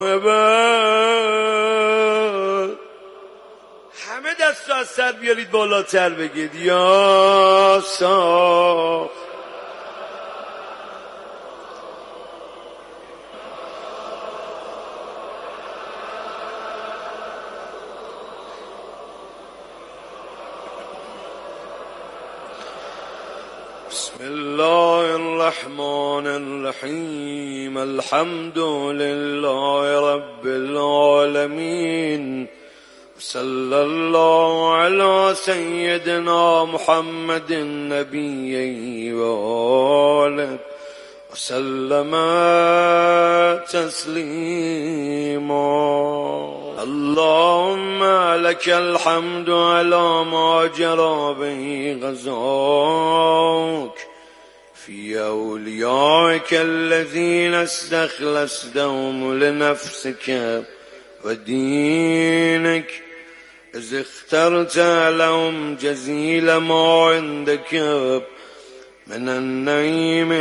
همه دست از سر بیارید بالاتر بگید یا صاف. بسم الله الرحمن الرحيم. الحمد لله رب العالمين. صلى الله على سيدنا محمد النبي وآله وسلم تسليما. اللهم لك الحمد على ما جرى به غزاك في أوليائك الذين استخلصتهم لنفسك ودينك، إذ اخترت لهم جزيل ما عندك من النعيم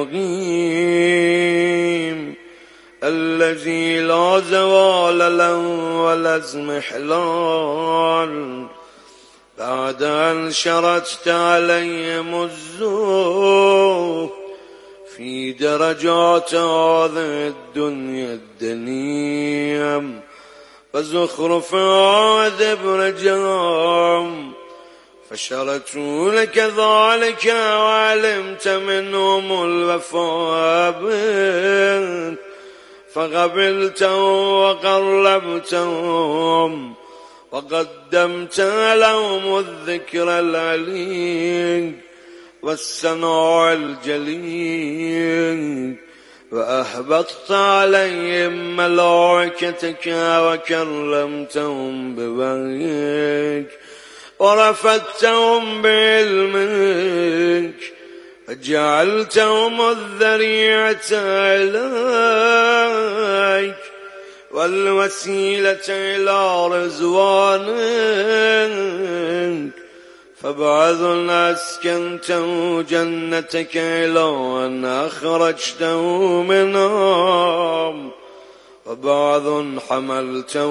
المقيم الذي لا زوال له ولا اضمحلال، بعد أن شرطت عليهم الزهد في درجات هذه الدنيا الدنيم وزخرفها ذبرجهم، فشرطوا لك ذلك وعلمت منهم الوفاء به فقبلتهم وقربتهم وقدمت لهم الذكر العلي والثناء الجليل، وأهبطت عليهم ملائكتك وكرمتهم بوحيك ورفدتهم بعلمك وجعلتهم الذريعة إليك والوسيلة إلى رضوانك، فبعض أسكنته جنتك إلى أن أخرجته منها، وبعض حملته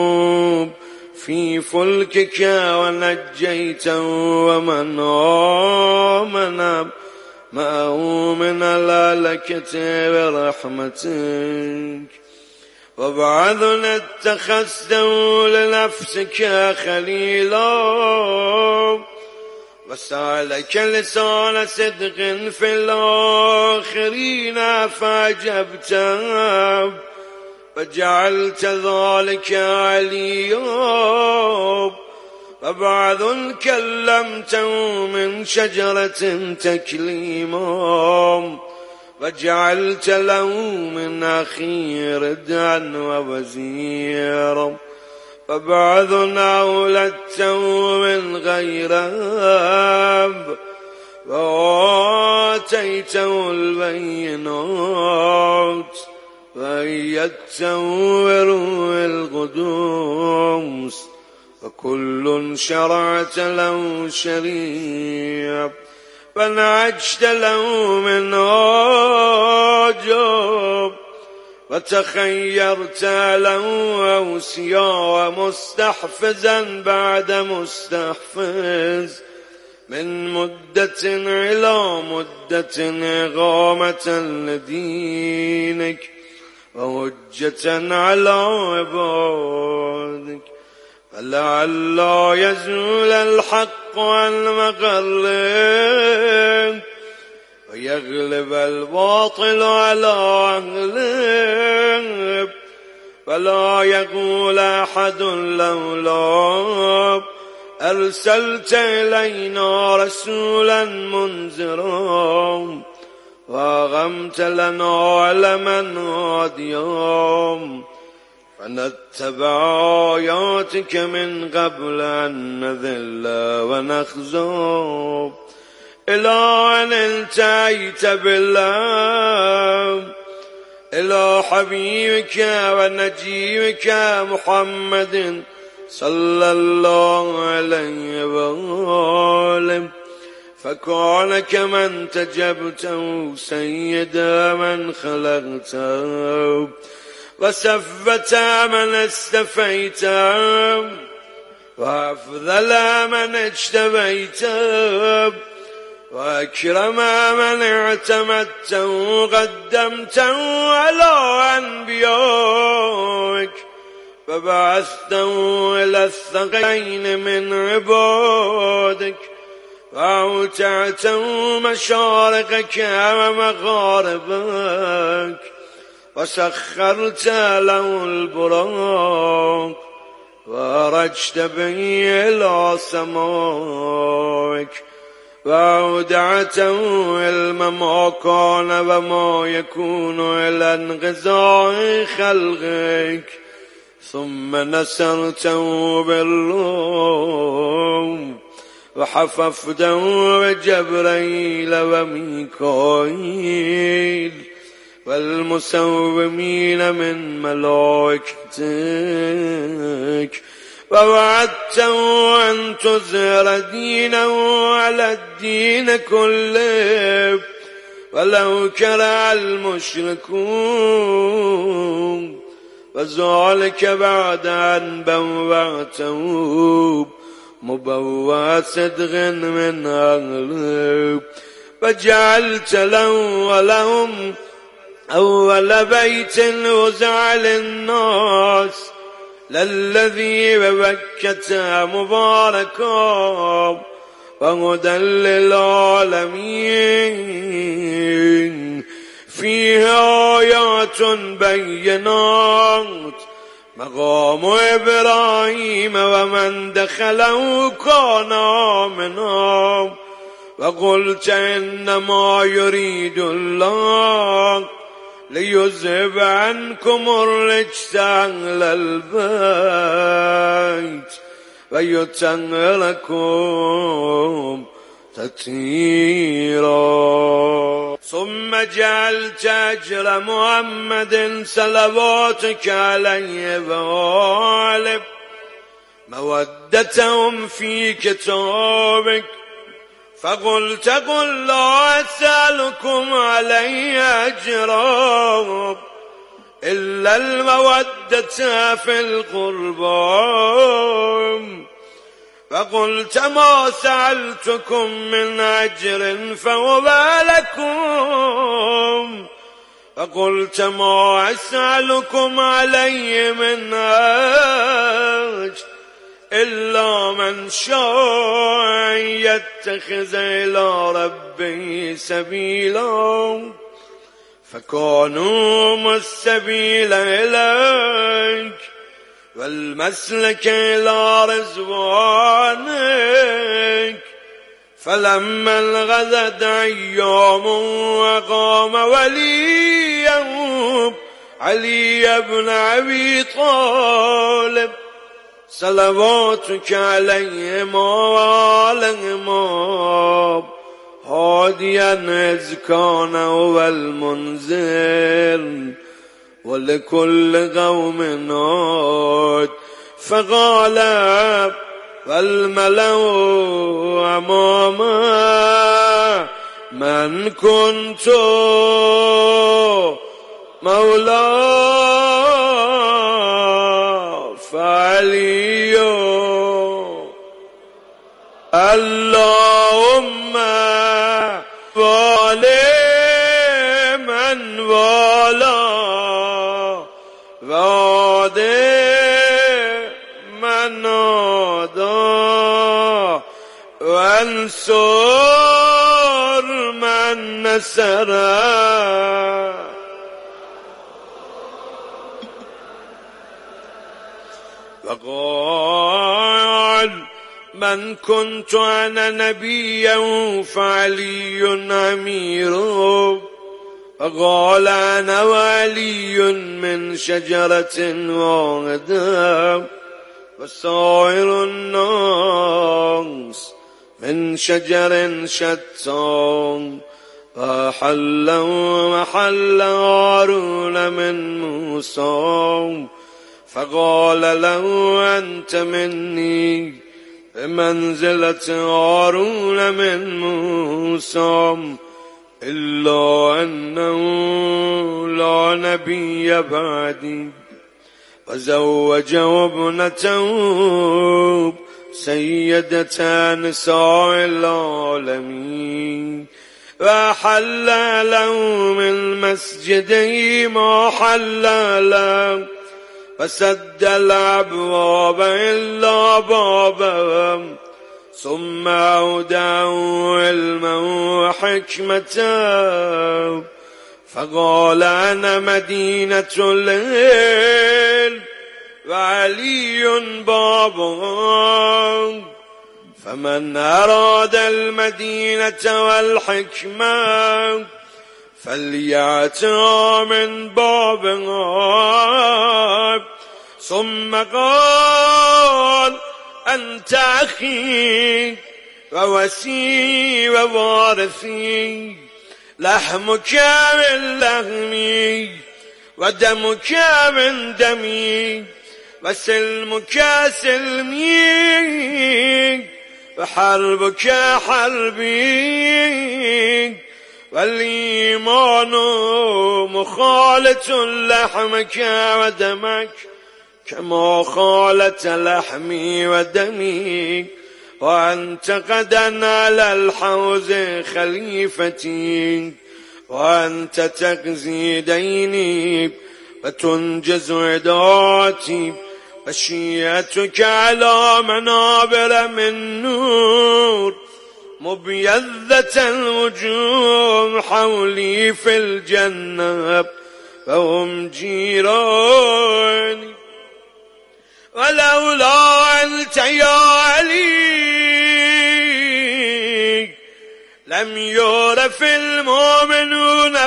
في فلكك ونجيته ومن آمن معه من الهلكة برحمتك، وبعض اتخذته لنفسك خليلا وسألك لسان صدق في الآخرين فأجبت وجعلت ذلك عليا، وبعض كلمته من شجرة تكليما وجعلت له من أخي ردا ووزيرا، وبعض أولدته من غير أب وآتيته البينات وأيدته بروح القدوس، وكل شرعت له شريعة فنعجت له من عجب وتخيرت له أوصياء مستحفزا بعد مستحفز من مدة إلى مدة إقامة لدينك وحجة على عبادك، فلعل يزول الحق عن مقره ويغلب الباطل على أهله، فلا يقول أحد لولا أرسلت إلينا رسولا منذرا وأقمت لنا علما هاديا فنتبع آياتك من قبل أن نذل ونخزى، إلى أن انتهيت بالله إلى حبيبك ونجيبك محمد صلى الله عليه وآله، فكان كمن تجبته سيد من خلقته وسفة من استفيت وأفضل من اجتبيت وأكرم من اعتمدت وقدمته على أنبيائك فبعثته إلى الثقلين من عبادك وأوتعته مشارقك ومغاربك وسخرت له البراق وأرجت به إلى سمائك وأودعته علم ما كان وما يكون إلى انقضاء خلقك ثم نصرته بالروم وحففته بجبريل وميكائيل والمسومين من ملائكتك ووعدته أن تظهر دينه على الدين كله ولو كره المشركون وذلك بعد أن بوأته مبوأ صدق من أهله وجعلت له ولهم أول بيت وزع للناس للذي ببكة مباركا وهدى للعالمين فيها آيات بينات مقام إبراهيم ومن دخله كان آمنا وقلت إنما يريد الله ليذهب عنكم الرجس أهل البيت ويطهركم تطهيرا ثم جعلت أجر محمد صلواتك عليه وآله مودتهم في كتابك فقلت قل لا أسألكم عليه أجرا إلا المودة في القربى فقلت ما سألتكم من أجر فهو لكم فقلت ما أسألكم عليه من أجر إلا من شاء يتخذ إلى ربه سبيلا فكانوا السبيل إليك والمسلك إلى رضوانك فلما انغذت أيام وقام وليا علي بن أبي طالب صلواتك عليهما وعليهما هاديا إذ كان هو المنذر ولكل قوم هاد فقال والملأ أمامه من كنت مولاه فعلي اللهم والي من والاه وعادي من عاداه وانصر من نصره وقال من كنت أنا نبيا فعلي أميره وقال أنا ولي من شجرة واحدة وسائر الناس من شجر شتى فحلوا محل هارون من موسى فقال له أنت مني بمنزلة هارون من موسى إلا أنه لا نبي بعدي وزوجه ابنته سيدة نساء العالمين وحل له من مسجده ما حل له فسد الأبواب إلا بابا ثم أودعه علما وحكمة فقال أنا مدينة العلم وعلي بابها فمن أراد المدينة والحكمة فليأتها من بابها. ثم قال أنت أخي ووسي ووارثي لحمك من لحمي ودمك من دمي وسلمك سلمي وحربك حربي والإيمان مخالط لحمك ودمك كما خالت لحمي ودمي وأنت غدا على الحوض خليفتي وأنت تقضي ديني وتنجز عداتي وشيعتك على منابر من نور مبيضة الوجوه حولي في الجنة وهم جيراني ولولا أنت يا علي لم يعرف المؤمنون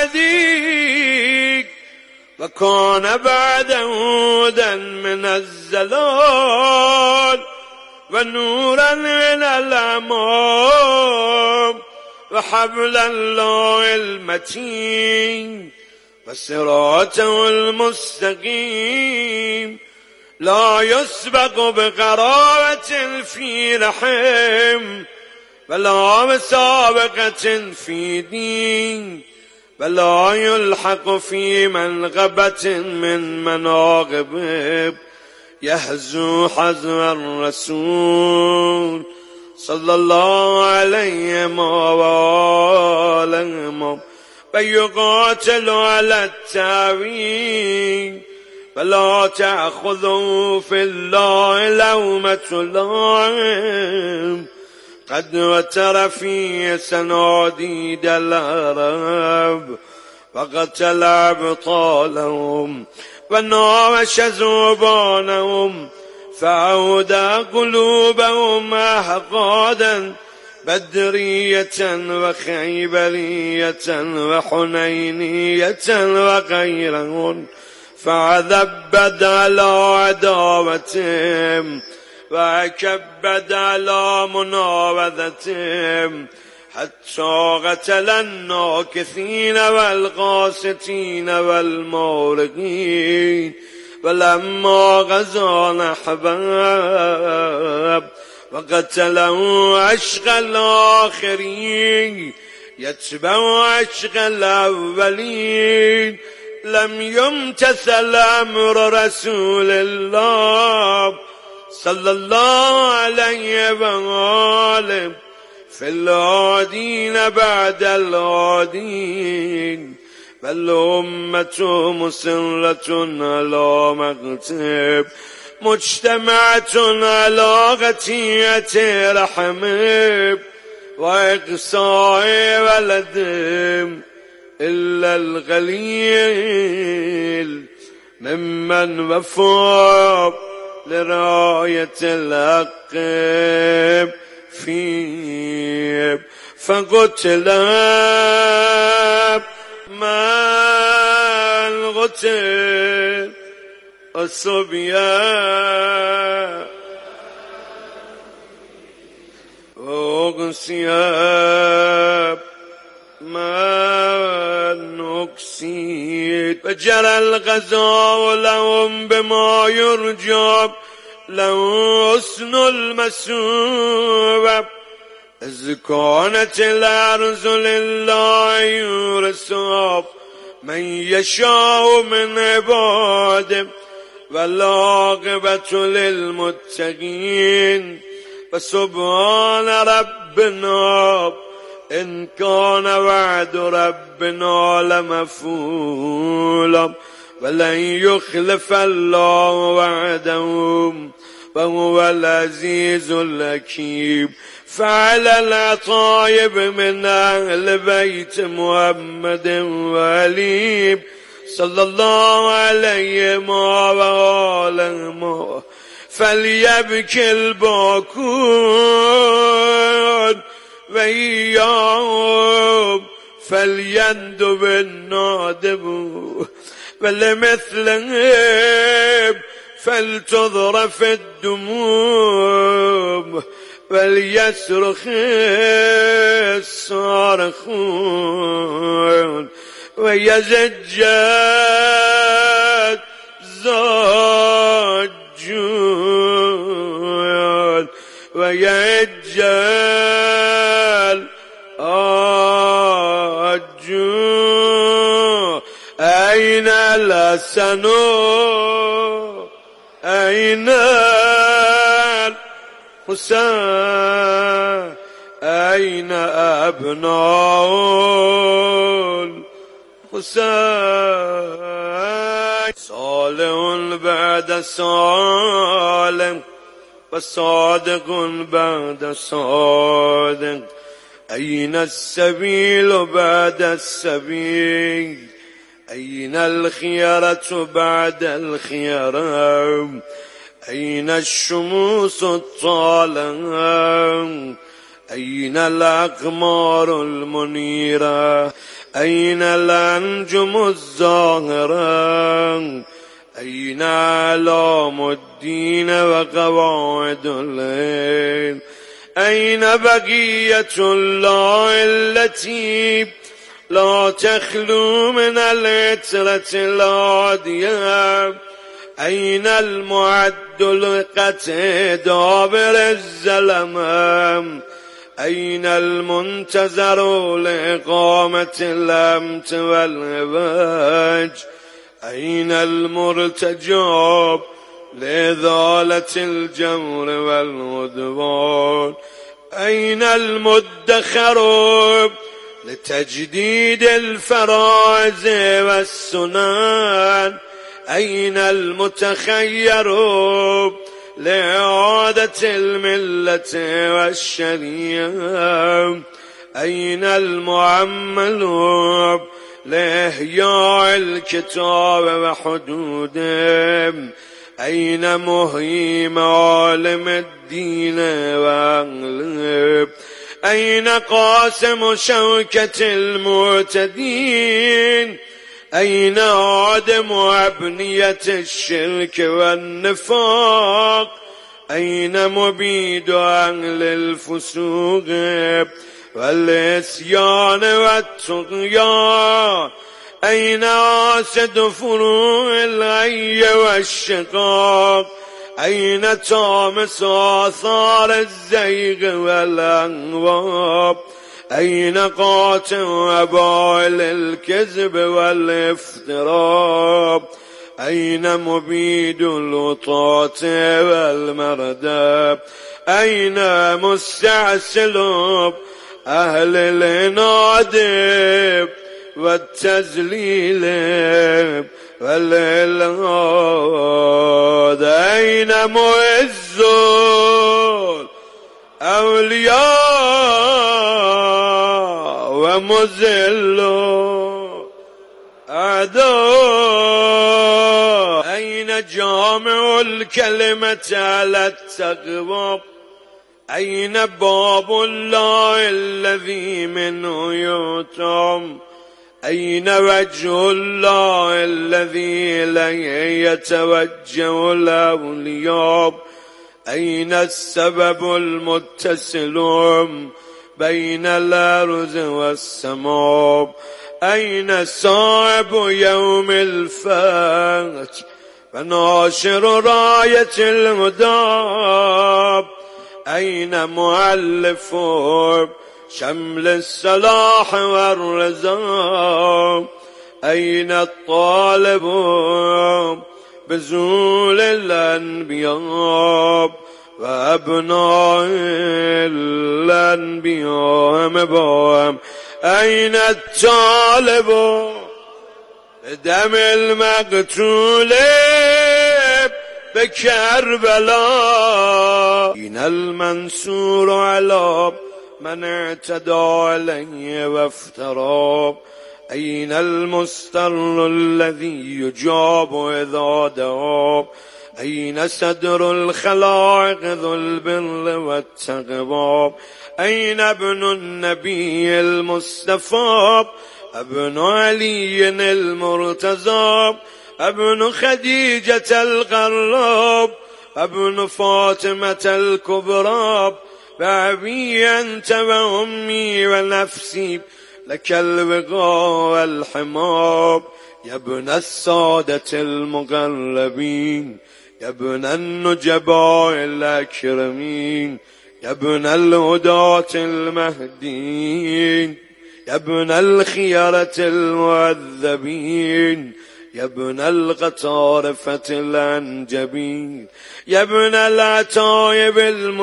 بعدي وكان بعد هدى من الزلال ونورا من الأمام وحبل الله المتين وصراطه المستقيم لا يسبق بقرابة في رحم ولا مسابقة في دين ولا يلحق في منغبة من مناغب يهزو حزو الرسول صلى الله عليه وآله ويقاتل على التاويل فلا تأخذوا في الله لومة لائم قد وتر في سناديد العرب وقتل أبطالهم وناوش زبانهم فأودى قلوبهم أحقادا بدرية وخيبرية وحنينية وغيرهن فعذبت على عداوتهم وكبد على مناوذتهم حتى قتل الناكثين والقاسطين والمورقين ولما غزا الأحباب وقتلوا عشق الآخرين يتبع عشق الأولين لم يمتثل أمر رسول الله صلى الله عليه وآله في العادين بعد العادين بل أمة مسرة على مكتب مجتمعة على غتية رحم وإقصاء ولدهم إلا القليل ممن وفى لراية الحق فيه فقتل من قتل الصبيان وأغسياب من أكسيد فجرى الغزاء لهم بما يرجى له حسن المسوب إذ كانت الأرض لله يورثها من يشاء من عباده والعاقبة للمتقين فسبحان ربنا إن كان وعد ربنا لمفعولا ولن يخلف الله وعده وهو العزيز الحكيم. فعلى العطايب من أهل بيت محمد وعلي صلى الله عليه وآله فليبكي الباكون وإياهم فليندب النادب ولمثلهم فلتضرف الدموم وليصرخ الصارخون ويزج الزاجون ويهج الآجون. أين الحسن أين الحسين أين أبناء الحسين. صالح بعد صالح وصادق بعد صادق أين السبيل بعد السبيل أين الخيرة بعد الخيرة أين الشموس الطالعة أين الأقمار المنيرة أين الأنجم الزاهرة أين أعلام الدين وقواعد الليل أين بقية الله التي لا تخلو من العترة العادية أين المعد لقتل دابر الزلمام أين المنتظر لإقامة الأمت والعواج أين المرتجب لإزالة الجور والعدوان أين المدخر لتجديد الفرائض والسنن أين المتخير لإعادة الملة والشريعة أين المعمل لإحياء الكتاب وحدوده أين مهيم عالم الدين وأهله أين قاسم شوكة المعتدين أين عدم أبنية الشرك والنفاق أين مبيد أهل الفسوق والعصيان والطغيان أين عاسد فروع الغي والشقاق أين طامس آثار الزيغ والأنواب أين قاطع أبائل الكذب والافتراء أين مبيد الوطاة والمردى أين مستعسل أهل العناد والتذليل والإلغاد أين معز الأولياء ومذل أعداء أين جامع الكلمة على التقوى أين باب الله الذي منه يؤتم أين وجه الله الذي إليه يتوجه الأولياء أين السبب المتصل بين الأرض والسماء أين صاحب يوم الفتح وناشر راية الهدى أين مؤلف شمل الصلاح والرضا أين الطالب بزول الأنبياء وأبناء الأنبياء مبام أين الطالب بدم المقتول بكربلاء أين المنصور على من اعتدى عليه وافترى أين المستر الذي يجاب إذا دعا أين صدر الخلائق ذو البر والتقوى أين ابن النبي المصطفى ابن علي المرتضى ابن خديجة القراب ابن فاطمة الكبرى بأبي أنت وأمي ونفسي لك الوقاء والحماب يا ابن السادة المقربين يا ابن النجباء الأكرمين يا ابن الهداة المهديين يا ابن الخيرة المعذبين يا ابن القطارفة الأنجبين يا ابن العتائب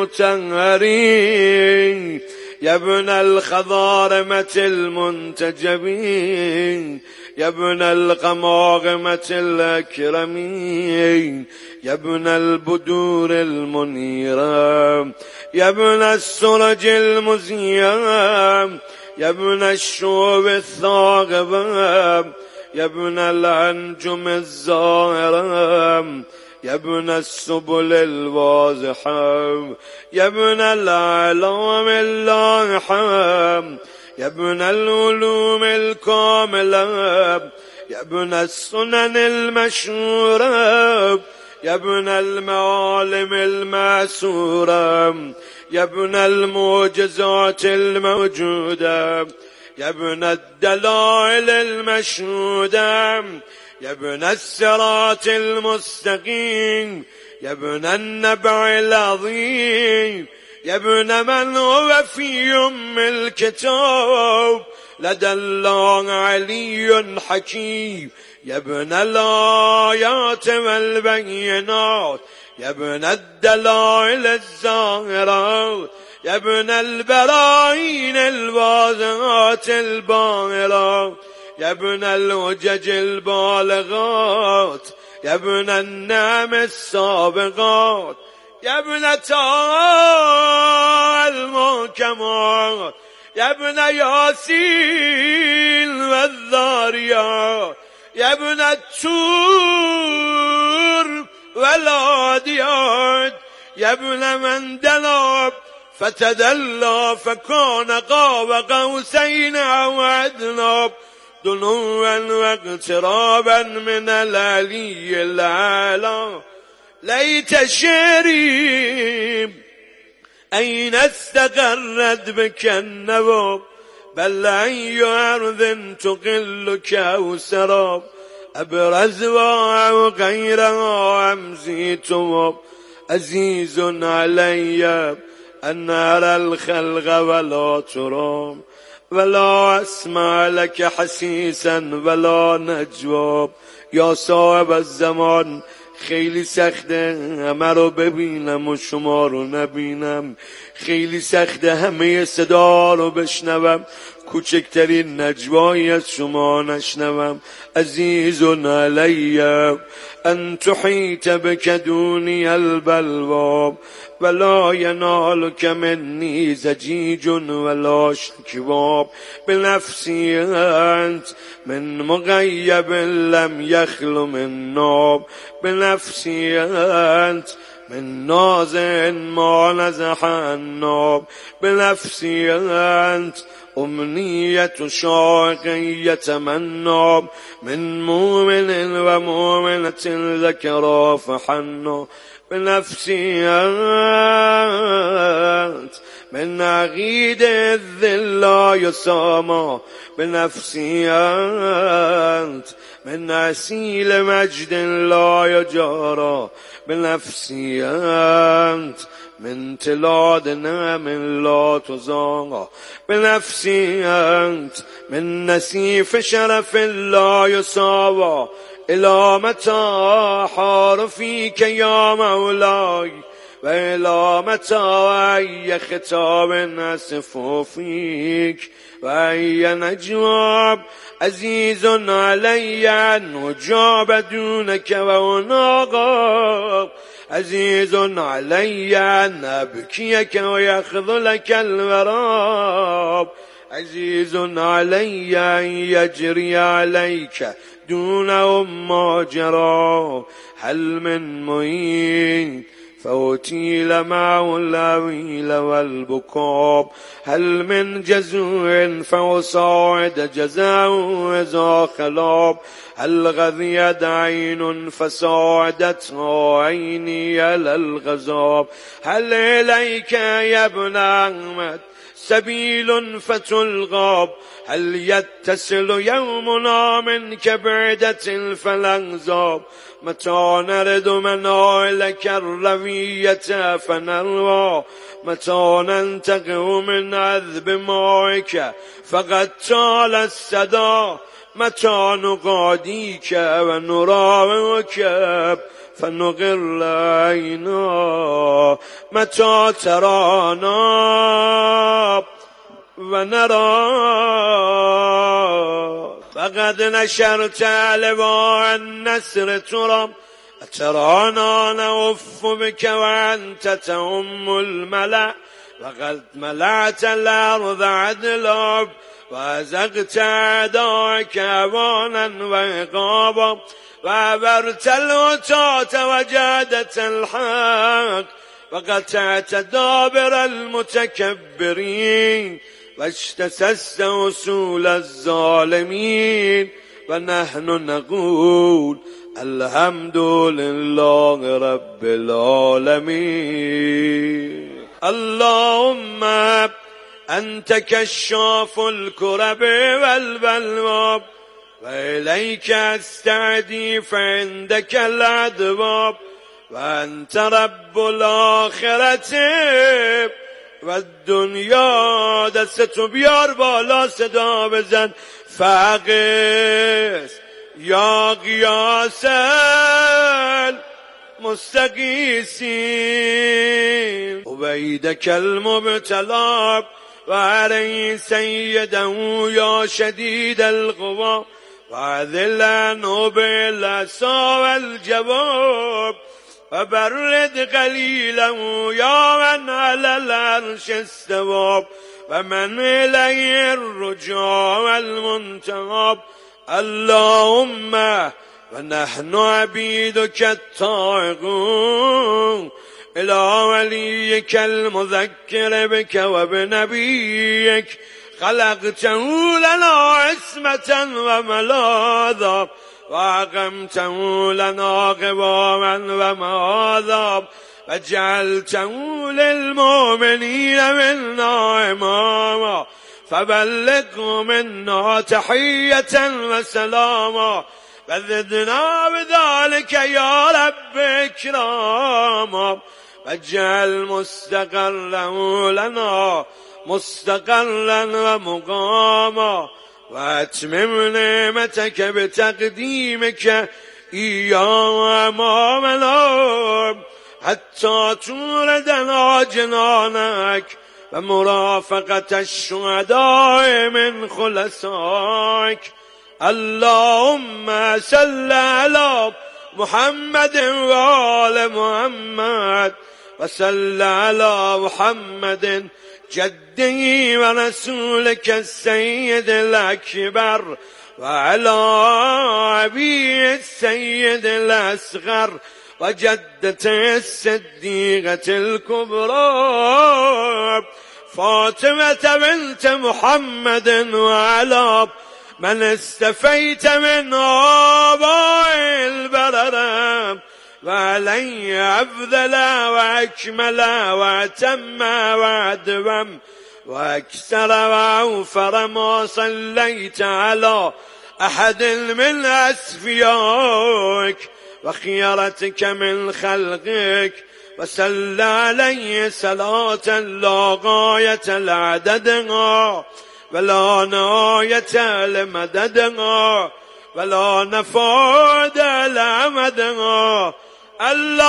المتنهرين يا ابن الخضارمة المنتجبين يا ابن القماغمة الأكرمين يا ابن البدور المنيرة يا ابن السرج المزيام يا ابن الشوب الثاقبة يا ابن الأنجم الزاهرة يا ابن السبل الواضحة يا ابن الأعلام اللاحة يا ابن العلوم الكاملة يا ابن السنن المشهورة يا ابن المعالم المأسورة يا ابن المعجزات الموجودة يا ابن الدلائل المشهودة يا ابن الصراط المستقيم يا ابن النبع العظيم يا ابن من هو في أم الكتاب لدى الله علي حكيم يا ابن الآيات والبينات يا ابن الدلائل الزاهرات يا ابن البراهين الواضحات الباهرات يا ابن الوجج البالغات يا ابن النعم السابقات يا ابن المحكمات يا ابن ياسين والذاريات يا ابن التور والعاديات يا ابن من دلاب فتدلى فكان قاب قوسين أو أدنى دنوا واقترابا من العلي الأعلى ليت شعري أين استقرت بك النواب بل أي أرض تقلك وسراب أبرز وغيرها أمزي تواب عزيز علي أن أرى الخلق ولا ترام ولا أسمع لك حسيسا ولا نجواب یا صاحب الزمان خیلی سخته همه رو ببینم و شما رو نبینم خیلی سخته همه صدا رو بشنوم کوچکترین نجوایی از شما نشنوم عزیز علی ان تحیط بک دونی البلوا ولا ينالك مني زجيج ولا شكواب بنفسي أنت من مغيب لم يخل من ناب بنفسي أنت من نازع ما نزح الناب بنفسي أنت أمنية شاق يتمنى من مؤمن ومؤمنة ذكرى فحنى بنفسي أنت من عقيد الذل لا يسامى بنفسي أنت، من عسيل مجد لا يجارى بنفسي أنت، من تلاد نعم لا تزاغى بنفسي أنت، من نسيف شرف لا يساوى إلى متى حار فيك يا مولاي، وإلى متى أي خطاب أسف فيك، وأي نجواب عزيز علي أن أجاب دونك وأناغب، عزيز علي أن أبكيك ويخذلك الوراب، عزيز علي أن يجري عليك دون ما جرى، هل من معين فأتيل معه الأويل والبكاء، هل من جزوع فأصاعد جزاء إذا خلاب، هل غذيت عين فساعدتها عيني على الغضب، هل إليك يا ابن أحمد سبيل فتلغاب، هل يتصل يومنا منك بعدة فالأنزاب، متى نرد منائلك الروية فنروى، متى ننتقم من عذب مائك فقد طال السدى، متى نقاديك ونراوك فنغر عينا، متى ترانا ونرى، فقد نشرت لواء النسر ترى، أترانا نوف بك وأنت تؤم الملأ، وقد ملأت الأرض عدلا وأزغت أعداءك أوانا وعقابا، وعبرت الوتاة وجادت الحق، وقطعت دابر المتكبرين، واجتسست وصول الظالمين، ونحن نقول الحمد لله رب العالمين. اللهم أنت كشاف الكرب والبلوى، وإليك أستعدي فعندك الأدواب، وأنت رب الآخرة والدنيا. دستو بیار بالا صدا بزن. فقس یا قیاس المستقیسین عبیدک المبتلا و علی سیده یا شدید القوا و عذل عنه بالعصا والجواب و برد قلیلا یا من علی العرش استوى و من الیه الرجا والمنتهى. اللهم ونحن عبيدك الطائعون إلى وليك المذكر بك وبنبيك، خلقته لنا عصمة وملاذا وأقمته لنا قواما ومآذا وجعلته للمؤمنين منا إماما، فبلغه منا تحية وسلاما وزدنا بذلك يا رب إكراما، واجعل مستقره لنا مستقرا ومقاما، واتمم نعمتك بتقديمك إياه أمامنا حتى توردنا جنانك ومرافقة الشهداء من خلصائك. اللهم صل على محمد وآل محمد، وصل على محمد جده ورسولك السيد الأكبر، وعلى أبي السيد الأصغر وجدته الصديقة الكبرى فاطمة بنت محمد، وعلى من استفيت من آباء البررة وعلي أفضل وأكمل وأتم وأدوم وأكثر وأوفر ما صليت على أحد من أسفياك وخيرتك من خلقك وصلى عليه صلاة لا غاية لعددها ولا نهاية لمددها ولا نفاد لأمدها. الله